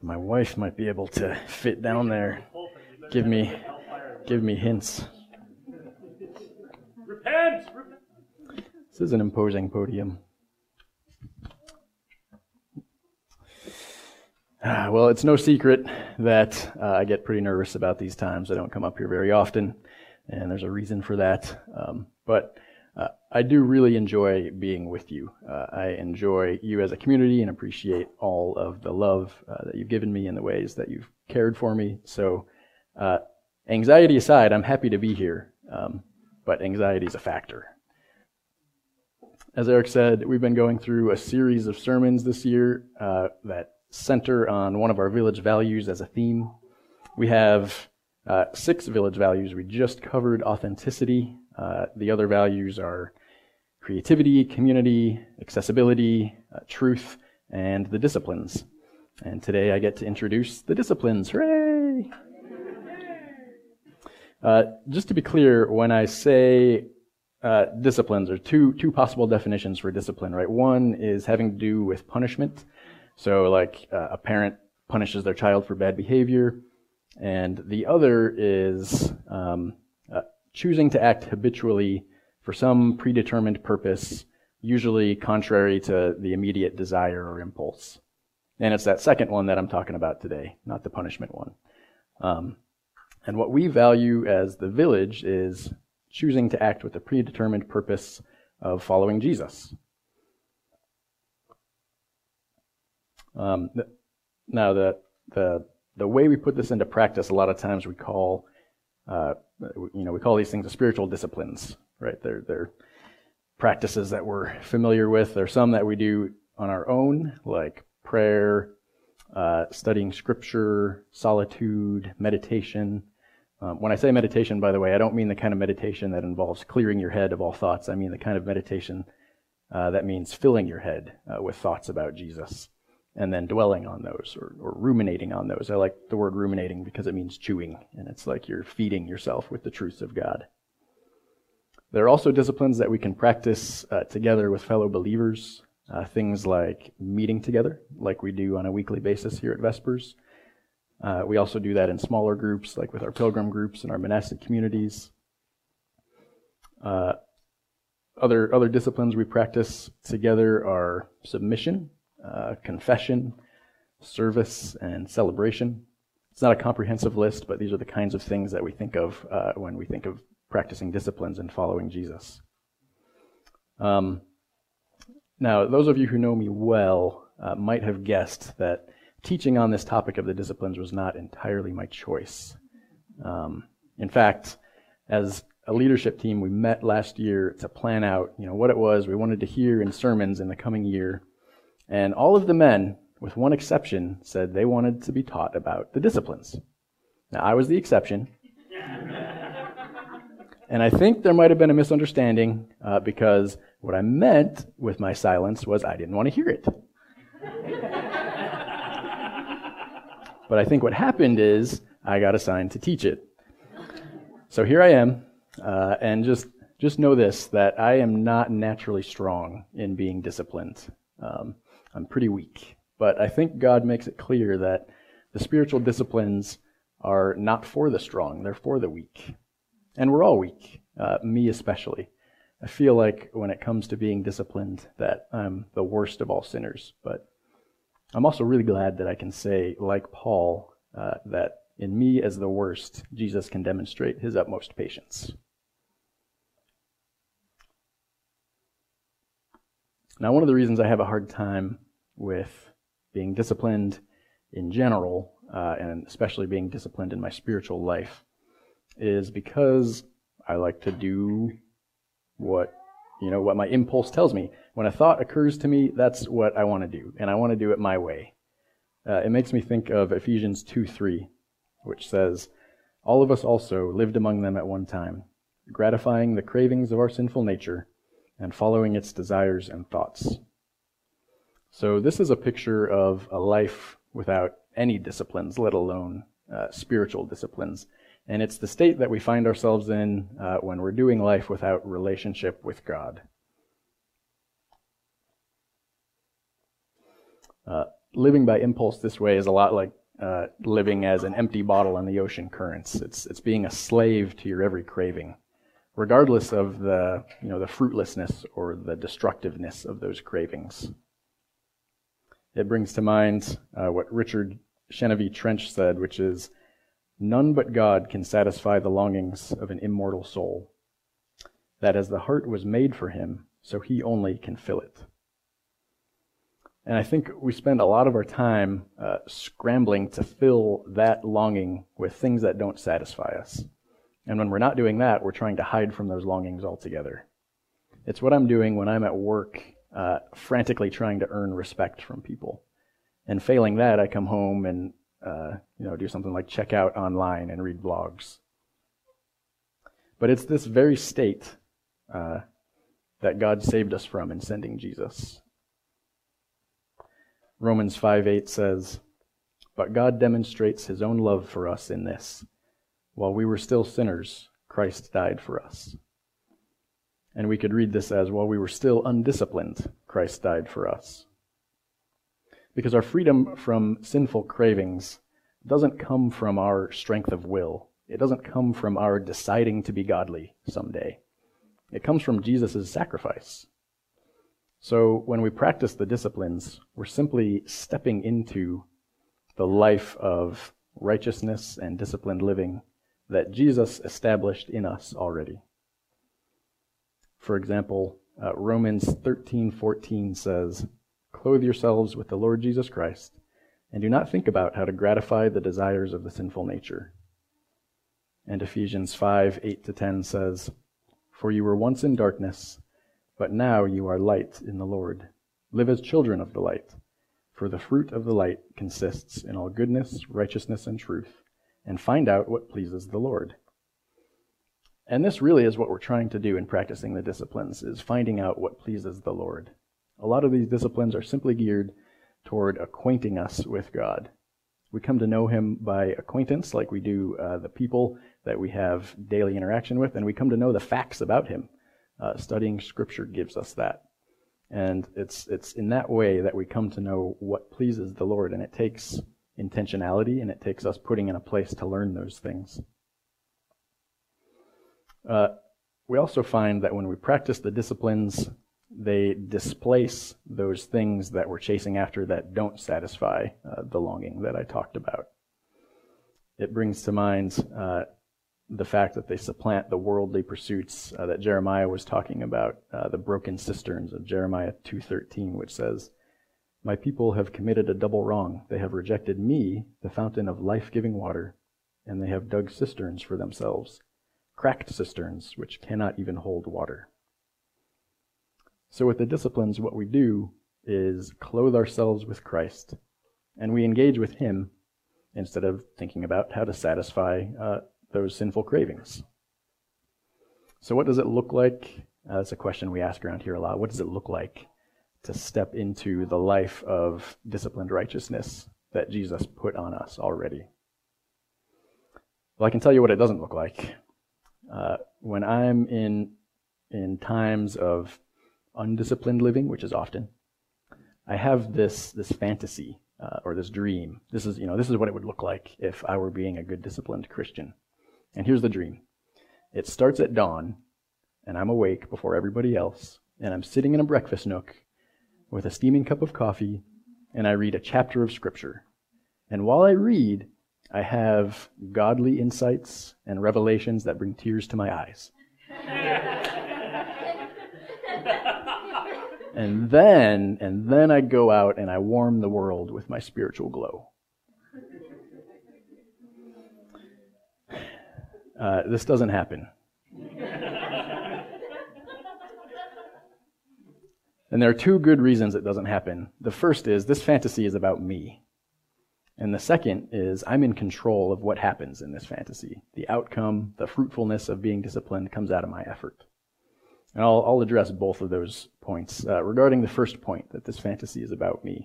My wife might be able to fit down there. Give me hints. Repent! This is an imposing podium. Well, it's no secret that I get pretty nervous about these times. I don't come up here very often, and there's a reason for that. But I do really enjoy being with you. I enjoy you as a community and appreciate all of the love that you've given me and the ways that you've cared for me. So anxiety aside, I'm happy to be here, but anxiety is a factor. As Eric said, we've been going through a series of sermons this year that center on one of our village values as a theme. We have 6 village values. We just covered authenticity. The other values are creativity, community, accessibility, truth, and the disciplines. And today I get to introduce the disciplines. Hooray! Just to be clear, when I say disciplines, there are two possible definitions for discipline, right? One is having to do with punishment. So like a parent punishes their child for bad behavior. And the other is choosing to act habitually for some predetermined purpose, usually contrary to the immediate desire or impulse. And it's that second one that I'm talking about today, not the punishment one. And what we value as the village is choosing to act with the predetermined purpose of following Jesus. Now, the way we put this into practice, a lot of times we call these things the spiritual disciplines, right? They're practices that we're familiar with. There's some that we do on our own, like prayer, studying scripture, solitude, meditation. When I say meditation, by the way, I don't mean the kind of meditation that involves clearing your head of all thoughts. I mean the kind of meditation that means filling your head with thoughts about Jesus and then dwelling on those or ruminating on those. I like the word ruminating because it means chewing, and it's like you're feeding yourself with the truths of God. There are also disciplines that we can practice together with fellow believers, things like meeting together, like we do on a weekly basis here at Vespers. We also do that in smaller groups, like with our pilgrim groups and our monastic communities. Other disciplines we practice together are submission, confession, service, and celebration. It's not a comprehensive list, but these are the kinds of things that we think of when we think of practicing disciplines and following Jesus. Now, those of you who know me well might have guessed that teaching on this topic of the disciplines was not entirely my choice. In fact, as a leadership team, we met last year to plan out, what it was we wanted to hear in sermons in the coming year. And all of the men, with one exception, said they wanted to be taught about the disciplines. Now, I was the exception. And I think there might have been a misunderstanding because what I meant with my silence was I didn't want to hear it. But I think what happened is I got assigned to teach it. So here I am, and just know this, that I am not naturally strong in being disciplined. I'm pretty weak. But I think God makes it clear that the spiritual disciplines are not for the strong, they're for the weak. And we're all weak, me especially. I feel like when it comes to being disciplined that I'm the worst of all sinners. But I'm also really glad that I can say, like Paul, that in me as the worst, Jesus can demonstrate his utmost patience. Now, one of the reasons I have a hard time with being disciplined in general, and especially being disciplined in my spiritual life, is because I like to do what my impulse tells me. When a thought occurs to me, that's what I want to do, and I want to do it my way. It makes me think of Ephesians 2:3, which says, "All of us also lived among them at one time, gratifying the cravings of our sinful nature and following its desires and thoughts." So this is a picture of a life without any disciplines, let alone spiritual disciplines. And it's the state that we find ourselves in when we're doing life without relationship with God. living by impulse this way is a lot like living as an empty bottle on the ocean currents. It's being a slave to your every craving, regardless of the fruitlessness or the destructiveness of those cravings. It brings to mind what Richard Chenevy Trench said, which is, "None but God can satisfy the longings of an immortal soul. That as the heart was made for him, so he only can fill it." And I think we spend a lot of our time scrambling to fill that longing with things that don't satisfy us. And when we're not doing that, we're trying to hide from those longings altogether. It's what I'm doing when I'm at work, frantically trying to earn respect from people. And failing that, I come home and do something like check out online and read blogs. But it's this very state that God saved us from in sending Jesus. Romans 5:8 says, "But God demonstrates his own love for us in this: while we were still sinners, Christ died for us." And we could read this as, "While we were still undisciplined, Christ died for us." Because our freedom from sinful cravings doesn't come from our strength of will. It doesn't come from our deciding to be godly someday. It comes from Jesus' sacrifice. So when we practice the disciplines, we're simply stepping into the life of righteousness and disciplined living that Jesus established in us already. For example, Romans 13:14 says, "Clothe yourselves with the Lord Jesus Christ, and do not think about how to gratify the desires of the sinful nature." And Ephesians 5:8-10 says, "For you were once in darkness, but now you are light in the Lord. Live as children of the light, for the fruit of the light consists in all goodness, righteousness, and truth, and find out what pleases the Lord." And this really is what we're trying to do in practicing the disciplines, is finding out what pleases the Lord. A lot of these disciplines are simply geared toward acquainting us with God. We come to know him by acquaintance, like we do the people that we have daily interaction with, and we come to know the facts about him. Studying Scripture gives us that. And it's in that way that we come to know what pleases the Lord, and it takes intentionality, and it takes us putting in a place to learn those things. We also find that when we practice the disciplines, they displace those things that we're chasing after that don't satisfy the longing that I talked about. It brings to mind the fact that they supplant the worldly pursuits that Jeremiah was talking about, the broken cisterns of Jeremiah 2:13, which says, "My people have committed a double wrong. They have rejected me, the fountain of life-giving water, and they have dug cisterns for themselves, cracked cisterns which cannot even hold water." So with the disciplines, what we do is clothe ourselves with Christ, and we engage with him instead of thinking about how to satisfy those sinful cravings. So what does it look like? That's a question we ask around here a lot. What does it look like to step into the life of disciplined righteousness that Jesus put on us already? Well, I can tell you what it doesn't look like. When I'm in times of undisciplined living, which is often, I have this fantasy or this dream. This is what it would look like if I were being a good disciplined Christian. And here's the dream. It starts at dawn, and I'm awake before everybody else, and I'm sitting in a breakfast nook with a steaming cup of coffee, and I read a chapter of Scripture. And while I read, I have godly insights and revelations that bring tears to my eyes. And then I go out and I warm the world with my spiritual glow. This doesn't happen. And there are two good reasons it doesn't happen. The first is this fantasy is about me. And the second is I'm in control of what happens in this fantasy. The outcome, the fruitfulness of being disciplined comes out of my effort. And I'll address both of those points. Regarding the first point, that this fantasy is about me.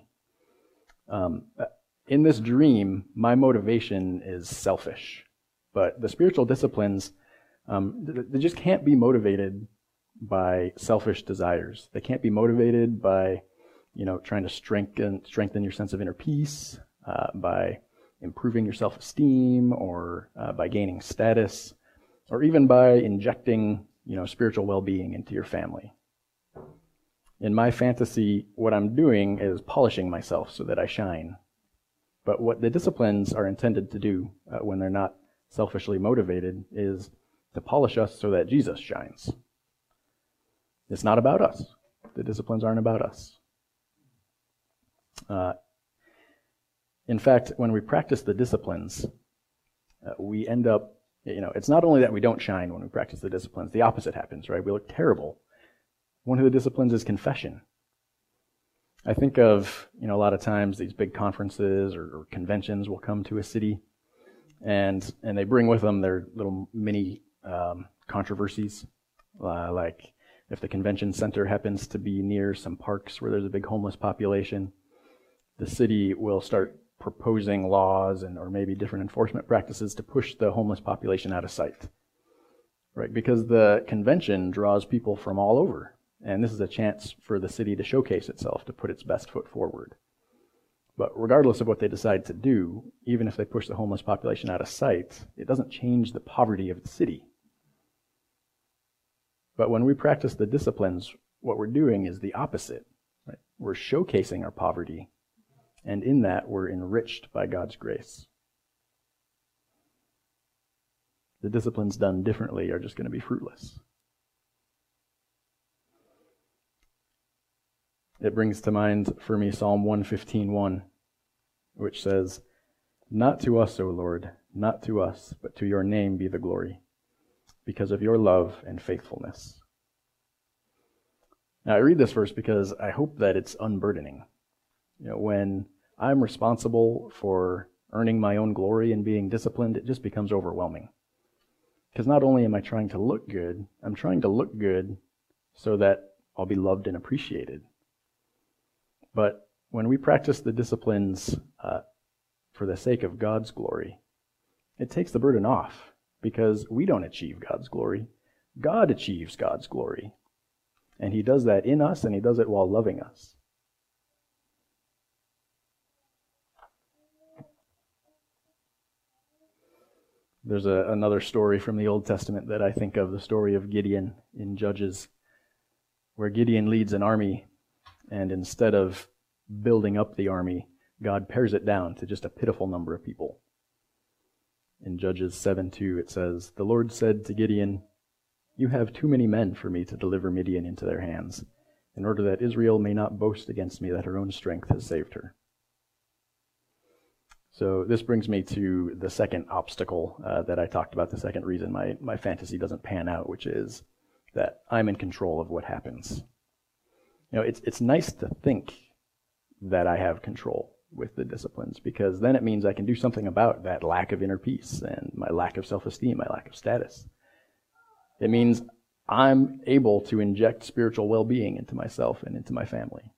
In this dream, my motivation is selfish. But the spiritual disciplines, they just can't be motivated by selfish desires. They can't be motivated by, trying to strengthen your sense of inner peace, by improving your self-esteem, or by gaining status, or even by injecting, spiritual well-being into your family. In my fantasy, what I'm doing is polishing myself so that I shine. But what the disciplines are intended to do, when they're not selfishly motivated, is to polish us so that Jesus shines. It's not about us. The disciplines aren't about us. In fact, when we practice the disciplines, we end up, it's not only that we don't shine when we practice the disciplines, the opposite happens, right? We look terrible. One of the disciplines is confession. I think of, a lot of times these big conferences or conventions will come to a city, and they bring with them their little mini controversies, like if the convention center happens to be near some parks where there's a big homeless population, the city will start proposing laws or maybe different enforcement practices to push the homeless population out of sight, right? Because the convention draws people from all over, and this is a chance for the city to showcase itself, to put its best foot forward. But regardless of what they decide to do, even if they push the homeless population out of sight, it doesn't change the poverty of the city. But when we practice the disciplines, what we're doing is the opposite, right? We're showcasing our poverty, and in that, we're enriched by God's grace. The disciplines done differently are just going to be fruitless. It brings to mind for me Psalm 115:1, which says, "Not to us, O Lord, not to us, but to your name be the glory, because of your love and faithfulness." Now, I read this verse because I hope that it's unburdening. When I'm responsible for earning my own glory and being disciplined, it just becomes overwhelming. Because not only am I trying to look good, I'm trying to look good so that I'll be loved and appreciated. But when we practice the disciplines for the sake of God's glory, it takes the burden off, because we don't achieve God's glory. God achieves God's glory. And he does that in us, and he does it while loving us. There's another story from the Old Testament that I think of, the story of Gideon in Judges, where Gideon leads an army, and instead of building up the army, God pares it down to just a pitiful number of people. In Judges 7:2, it says, "The Lord said to Gideon, 'You have too many men for me to deliver Midian into their hands, in order that Israel may not boast against me that her own strength has saved her.'" So this brings me to the second obstacle that I talked about, the second reason my fantasy doesn't pan out, which is that I'm in control of what happens. It's nice to think that I have control with the disciplines, because then it means I can do something about that lack of inner peace and my lack of self-esteem, my lack of status. It means I'm able to inject spiritual well-being into myself and into my family.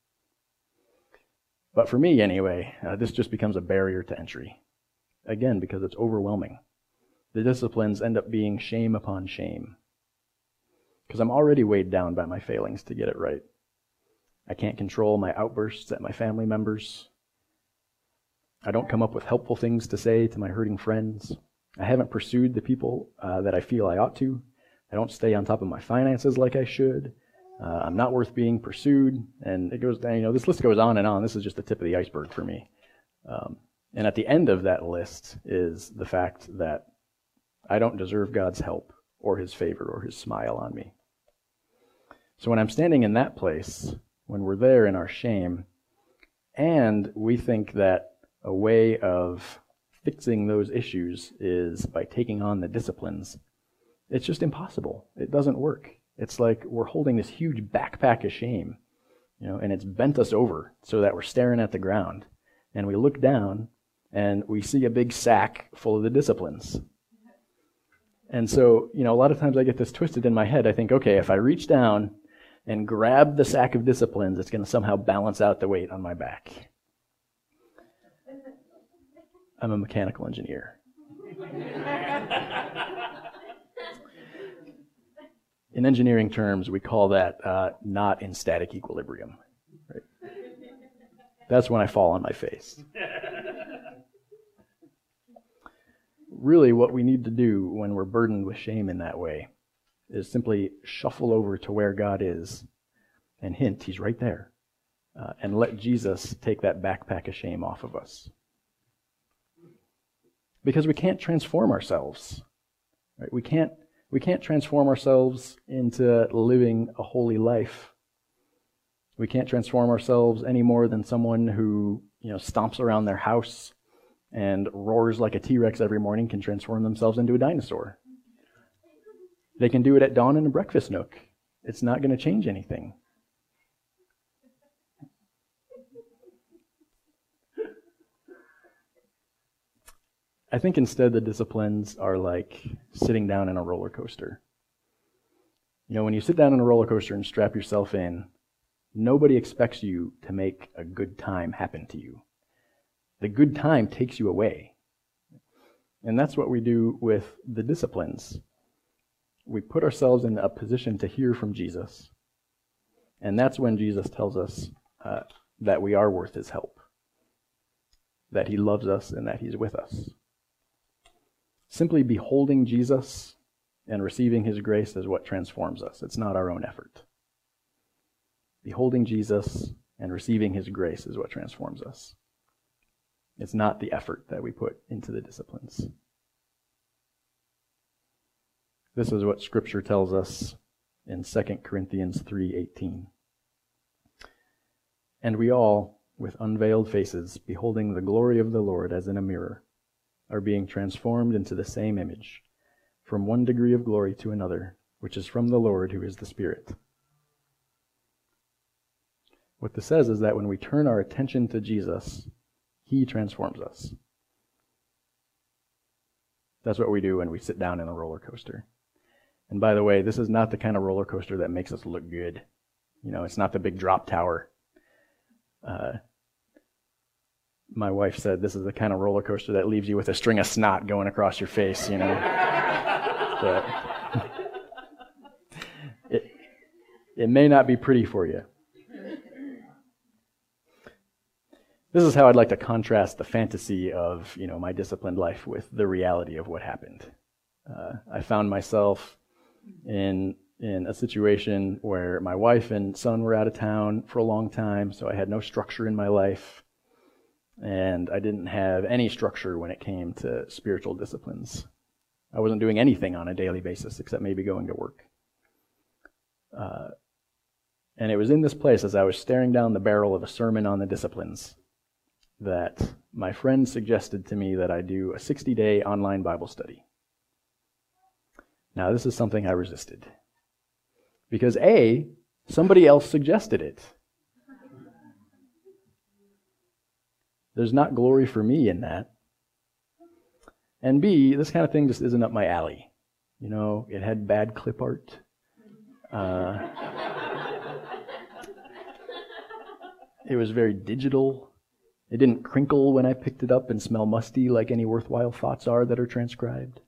But for me, anyway, this just becomes a barrier to entry. Again, because it's overwhelming. The disciplines end up being shame upon shame, because I'm already weighed down by my failings to get it right. I can't control my outbursts at my family members. I don't come up with helpful things to say to my hurting friends. I haven't pursued the people that I feel I ought to. I don't stay on top of my finances like I should. I'm not worth being pursued. And it goes down, this list goes on and on. This is just the tip of the iceberg for me. And at the end of that list is the fact that I don't deserve God's help or his favor or his smile on me. So when I'm standing in that place, when we're there in our shame, and we think that a way of fixing those issues is by taking on the disciplines, it's just impossible. It doesn't work. It's like we're holding this huge backpack of shame, and it's bent us over so that we're staring at the ground. And we look down and we see a big sack full of the disciplines. And so, a lot of times I get this twisted in my head. I think, okay, if I reach down and grab the sack of disciplines, it's going to somehow balance out the weight on my back. I'm a mechanical engineer. In engineering terms, we call that not in static equilibrium. Right? That's when I fall on my face. Really, what we need to do when we're burdened with shame in that way is simply shuffle over to where God is and hint he's right there, and let Jesus take that backpack of shame off of us. Because we can't transform ourselves. Right? We can't transform ourselves into living a holy life. We can't transform ourselves any more than someone who, stomps around their house and roars like a T-Rex every morning can transform themselves into a dinosaur. They can do it at dawn in a breakfast nook. It's not going to change anything. I think instead the disciplines are like sitting down in a roller coaster. When you sit down in a roller coaster and strap yourself in, nobody expects you to make a good time happen to you. The good time takes you away. And that's what we do with the disciplines. We put ourselves in a position to hear from Jesus. And that's when Jesus tells us that we are worth his help, that he loves us and that he's with us. Simply beholding Jesus and receiving his grace is what transforms us. It's not our own effort. Beholding Jesus and receiving his grace is what transforms us. It's not the effort that we put into the disciplines. This is what Scripture tells us in 2 Corinthians 3:18. And we all, with unveiled faces, beholding the glory of the Lord as in a mirror, are being transformed into the same image, from one degree of glory to another, which is from the Lord who is the Spirit. What this says is that when we turn our attention to Jesus, he transforms us. That's what we do when we sit down in a roller coaster. And by the way, this is not the kind of roller coaster that makes us look good. It's not the big drop tower. My wife said this is the kind of roller coaster that leaves you with a string of snot going across your face, But it may not be pretty for you. This is how I'd like to contrast the fantasy of, my disciplined life with the reality of what happened. I found myself in a situation where my wife and son were out of town for a long time, so I had no structure in my life, and I didn't have any structure when it came to spiritual disciplines. I wasn't doing anything on a daily basis except maybe going to work. And it was in this place, as I was staring down the barrel of a sermon on the disciplines, that my friend suggested to me that I do a 60-day online Bible study. Now, this is something I resisted. Because A, somebody else suggested it. There's not glory for me in that. And B, this kind of thing just isn't up my alley. It had bad clip art. It was very digital. It didn't crinkle when I picked it up and smell musty like any worthwhile thoughts are that are transcribed.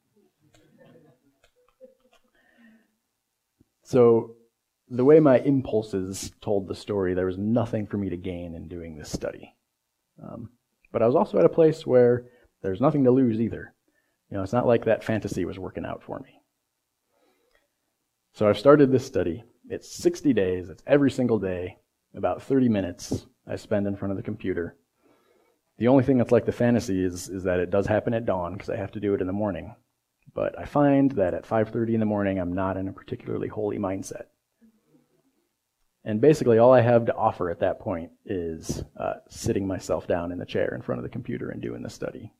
So the way my impulses told the story, there was nothing for me to gain in doing this study. But I was also at a place where there's nothing to lose either. It's not like that fantasy was working out for me. So I've started this study. It's 60 days. It's every single day, about 30 minutes I spend in front of the computer. The only thing that's like the fantasy is that it does happen at dawn because I have to do it in the morning. But I find that at 5:30 in the morning, I'm not in a particularly holy mindset. And basically all I have to offer at that point is sitting myself down in the chair in front of the computer and doing the study.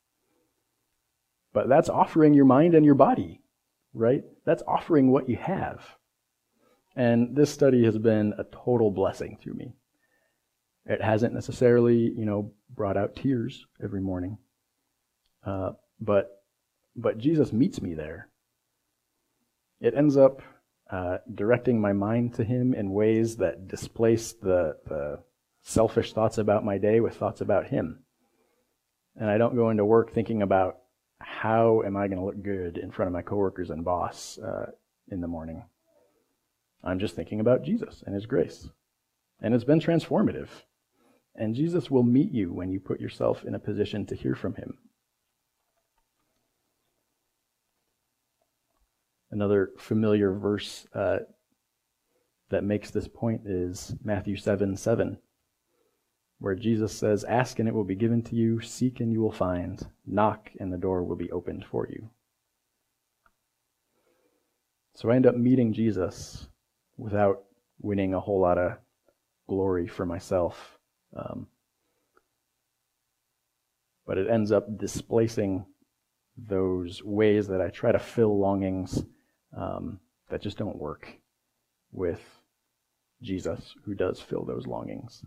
But that's offering your mind and your body, right? That's offering what you have. And this study has been a total blessing to me. It hasn't necessarily, brought out tears every morning. But Jesus meets me there. It ends up directing my mind to him in ways that displace the selfish thoughts about my day with thoughts about him. And I don't go into work thinking about how am I going to look good in front of my coworkers and boss in the morning. I'm just thinking about Jesus and his grace. And it's been transformative. and Jesus will meet you when you put yourself in a position to hear from him. Another familiar verse that makes this point is Matthew 7:7, where Jesus says, "Ask and it will be given to you, seek and you will find, knock and the door will be opened for you." So I end up meeting Jesus without winning a whole lot of glory for myself. But it ends up displacing those ways that I try to fill longings that just don't work with Jesus, who does fill those longings.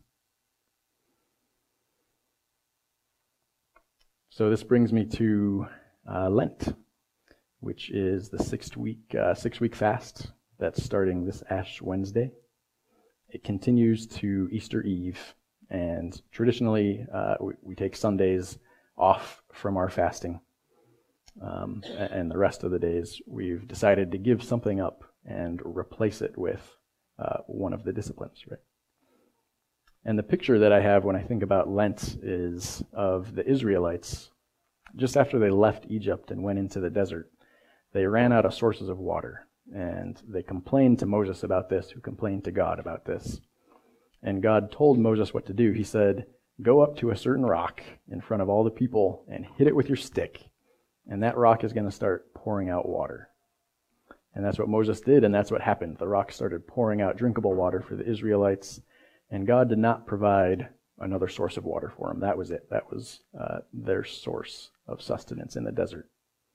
So this brings me to Lent, which is the 6-week fast that's starting this Ash Wednesday. It continues to Easter Eve, and traditionally we take Sundays off from our fasting, and the rest of the days we've decided to give something up and replace it with one of the disciplines, right? And the picture that I have when I think about Lent is of the Israelites. Just after they left Egypt and went into the desert, they ran out of sources of water, and they complained to Moses about this, who complained to God about this. And God told Moses what to do. He said, "Go up to a certain rock in front of all the people and hit it with your stick, and that rock is going to start pouring out water." And that's what Moses did, and that's what happened. The rock started pouring out drinkable water for the Israelites, and God did not provide another source of water for them. That was it. That was their source of sustenance in the desert.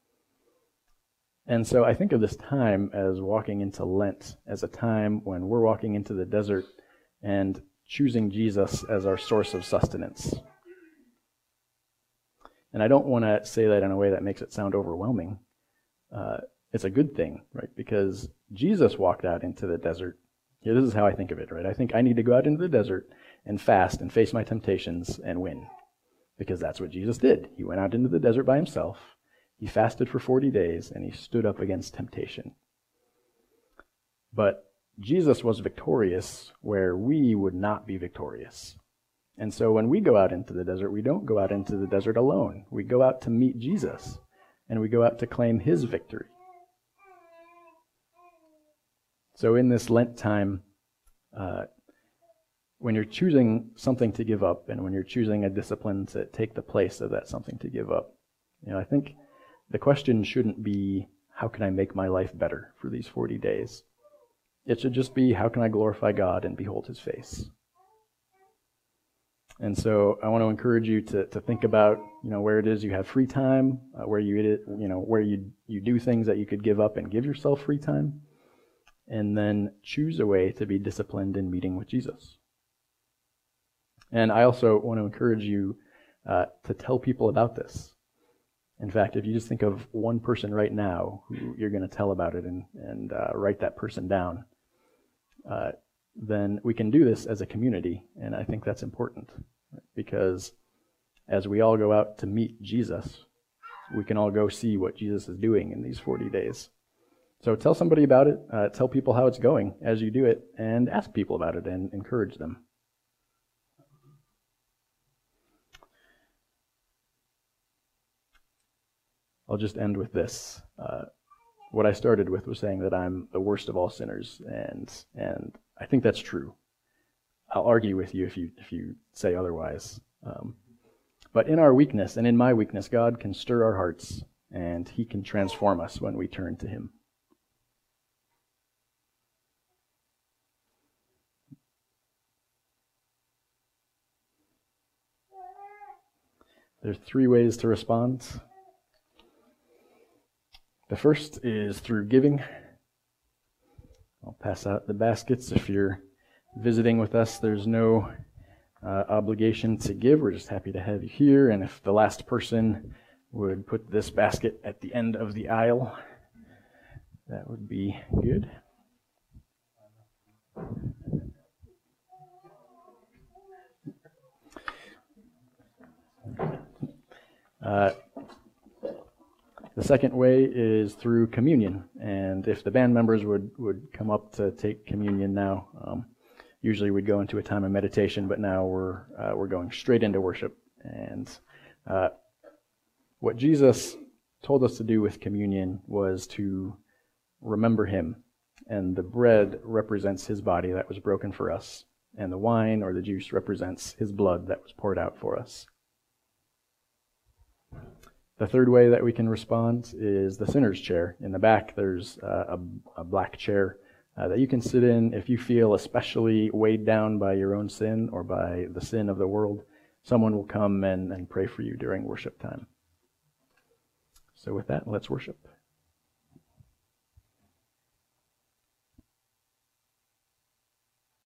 And so I think of this time as walking into Lent as a time when we're walking into the desert and choosing Jesus as our source of sustenance. And I don't want to say that in a way that makes it sound overwhelming. It's a good thing, right? Because Jesus walked out into the desert. Yeah, this is how I think of it, right? I think I need to go out into the desert and fast and face my temptations and win. Because that's what Jesus did. He went out into the desert by himself. He fasted for 40 days, and he stood up against temptation. But Jesus was victorious where we would not be victorious. And so when we go out into the desert, we don't go out into the desert alone. We go out to meet Jesus, and we go out to claim his victory. So in this Lent time, when you're choosing something to give up, and when you're choosing a discipline to take the place of that something to give up, I think the question shouldn't be, how can I make my life better for these 40 days? It should just be, how can I glorify God and behold his face? And so I want to encourage you to think about, where it is you have free time, where you do things that you could give up and give yourself free time, and then choose a way to be disciplined in meeting with Jesus. And I also want to encourage you to tell people about this. In fact, if you just think of one person right now who you're going to tell about it and write that person down, then we can do this as a community, and I think that's important, because as we all go out to meet Jesus, we can all go see what Jesus is doing in these 40 days. So tell somebody about it, tell people how it's going as you do it, and ask people about it and encourage them. I'll just end with this. What I started with was saying that I'm the worst of all sinners, and I think that's true. I'll argue with you if you say otherwise. But in our weakness and in my weakness, God can stir our hearts, and he can transform us when we turn to him. There's 3 ways to respond. The first is through giving. I'll pass out the baskets. If you're visiting with us, there's no obligation to give. We're just happy to have you here. And if the last person would put this basket at the end of the aisle, that would be good. The second way is through communion, and if the band members would come up to take communion now, Usually we'd go into a time of meditation, but now we're going straight into worship. And what Jesus told us to do with communion was to remember him. And the bread represents his body that was broken for us. And the wine or the juice represents his blood that was poured out for us. The third way that we can respond is the sinner's chair. In the back, there's a black chair that you can sit in if you feel especially weighed down by your own sin or by the sin of the world. Someone will come and pray for you during worship time. So with that, let's worship.